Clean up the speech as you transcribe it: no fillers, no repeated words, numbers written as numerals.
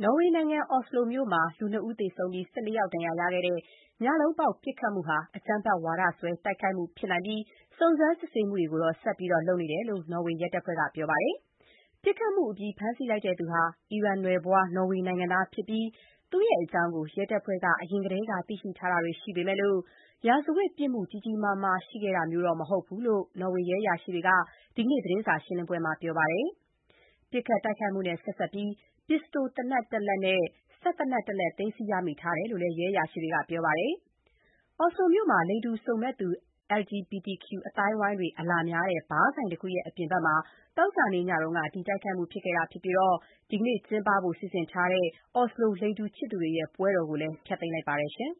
နော်ဝေနိုင်ငံ အော်စလိုမြို့မှာ လူ 2 ဦးသေဆုံးပြီး 14 ယောက် ဒဏ်ရာရခဲ့တဲ့ ညလုံးပေါက်ပစ်ခတ်မှုဟာ အကြမ်းဖက်ဝါဒစွဲ တိုက်ခိုက်မှုဖြစ်နိုင်ပြီး စုံစမ်းစစ်ဆေးမှုတွေကို ဆက်လက်လုပ်နေတယ်လို့ နော်ဝေရဲတပ်ဖွဲ့က ပြောပါတယ်။ ပစ်ခတ်မှုအပြီး ဖမ်းဆီးလိုက်သူဟာ အီရန်နွယ်ဖွား နော်ဝေနိုင်ငံသားဖြစ်ပြီး သူ့အကြောင်း ရဲတပ်ဖွဲ့က အရင်ကတည်းက သိရှိထားတာတွေရှိပေမဲ့ ရာဇဝတ်ပြစ်မှု ကြီးကြီးမားမား ရှိခဲ့တာမျိုးတော့ မဟုတ်ဘူးလို့ နော်ဝေရဲအရာရှိတွေက ဒီကနေ့ သတင်းစာရှင်းလင်းပွဲမှာ ပြောပါတယ်။ ပစ်ခတ်တိုက်ခိုက်မှုနဲ့ ဆက်စပ်ပြီး ပစ္စတိုသေနတ် 1 လက်နဲ့ စက်သေနတ် 1 လက် သိမ်းဆည်းရမိထားတယ်လို့လည်း ရဲအရာရှိတွေက ပြောပါတယ်။ အော်စလိုမြို့မှာ လိင်တူစုံမက်သူ LGBTQ အသိုင်းအဝိုင်းတွေ အလာများတဲ့ ဘားဆိုင်တခုရဲ့ အပြင်ဘက်မှာ သောကြာနေ့ညက ဒီတိုက်ခိုက်မှုဖြစ်ခဲ့တာဖြစ်ပြီး ဒီကနေ့ ကျင်းပဖို့ စီစဉ်ထားတဲ့ အော်စလို လိင်တူချစ်သူတွေရဲ့ ပွဲတော်ကိုလည်း ဖျက်သိမ်းလိုက်ပါတယ်။